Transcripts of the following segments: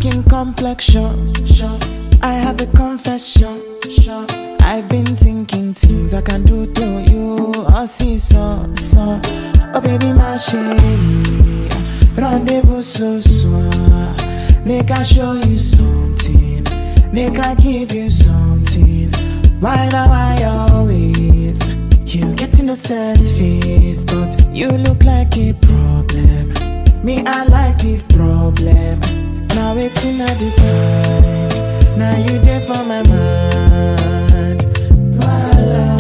skin complexion. I have a confession. I've been thinking things I can do to you. I see so. Oh baby, my chérie, rendezvous ce soir. Make I show you something. Make I give you something. Why now I always? You get innocent face, but you look like a problem. Me, I like this problem. Now it's in a divide. Now you there for my mind. Voila,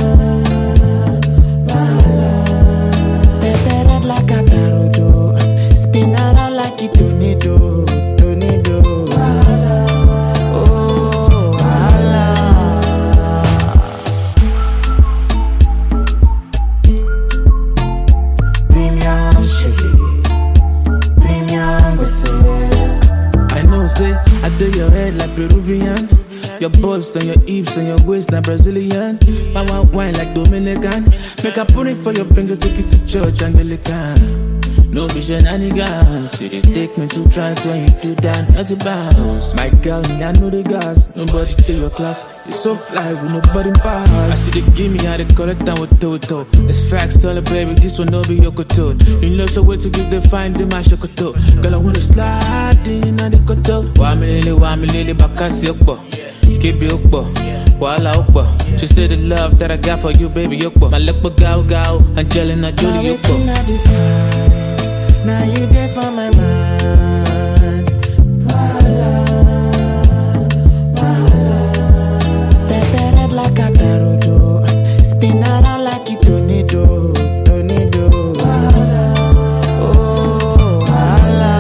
voila. Pepe red like a tarodo. Spin around like a tornado. Voila, oh, voila. Premium sugar, premium whistle. I know, say, I do your head like Peruvian. Your bust and your hips and your waist like Brazilian. My wine like Dominican. Make a put it for your finger, take it to church Anglican. No be shenanigans. You did take me to trance when you do that, not a bounce. My girl, me, I know the gas. Nobody take your class. You so fly with nobody pass. I see they give me how they collect down with Toto. It's facts, tell her, baby, this one no be your koto. You know, so wait till you define the my shokoto. Girl, I wanna slide in on the koto. Wa me lily, bakasi okpo. Keep it okpo. Wala okpo. She said the love that I got for you, baby, okpo. My luck but gao, Angelina Jolie okpo. Now you there for my mind. Voila, voila. Pepe red like a tarodo. Spin around like a tornado. Voila, oh, voila.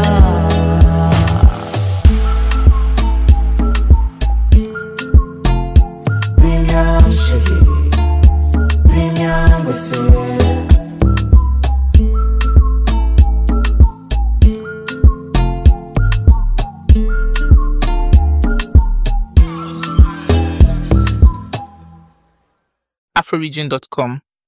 Premium sugar, premium whistle. Afroregion.com